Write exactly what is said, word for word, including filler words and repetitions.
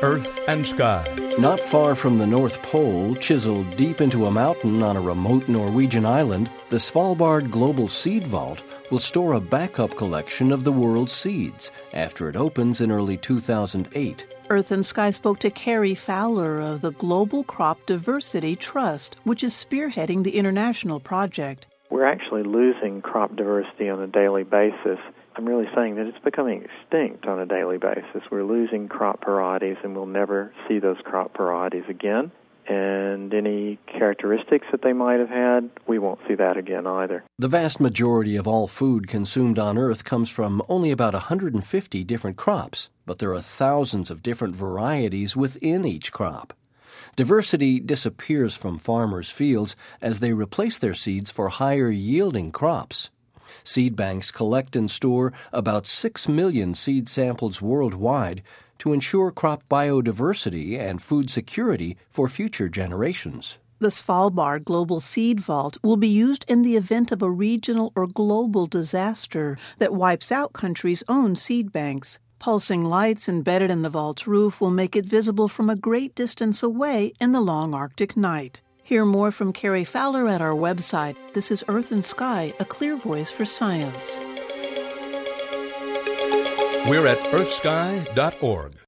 Earth and Sky. Not far from the North Pole, chiseled deep into a mountain on a remote Norwegian island, the Svalbard Global Seed Vault will store a backup collection of the world's seeds after it opens in early two thousand eight. Earth and Sky spoke to Carrie Fowler of the Global Crop Diversity Trust, which is spearheading the international project. We're actually losing crop diversity on a daily basis. I'm really saying that it's becoming extinct on a daily basis. We're losing crop varieties, and we'll never see those crop varieties again. And any characteristics that they might have had, we won't see that again either. The vast majority of all food consumed on Earth comes from only about one hundred fifty different crops, but there are thousands of different varieties within each crop. Diversity disappears from farmers' fields as they replace their seeds for higher-yielding crops. Seed banks collect and store about six million seed samples worldwide to ensure crop biodiversity and food security for future generations. The Svalbard Global Seed Vault will be used in the event of a regional or global disaster that wipes out countries' own seed banks. Pulsing lights embedded in the vault's roof will make it visible from a great distance away in the long Arctic night. Hear more from Carrie Fowler at our website. This is Earth and Sky, a clear voice for science. We're at earth sky dot org.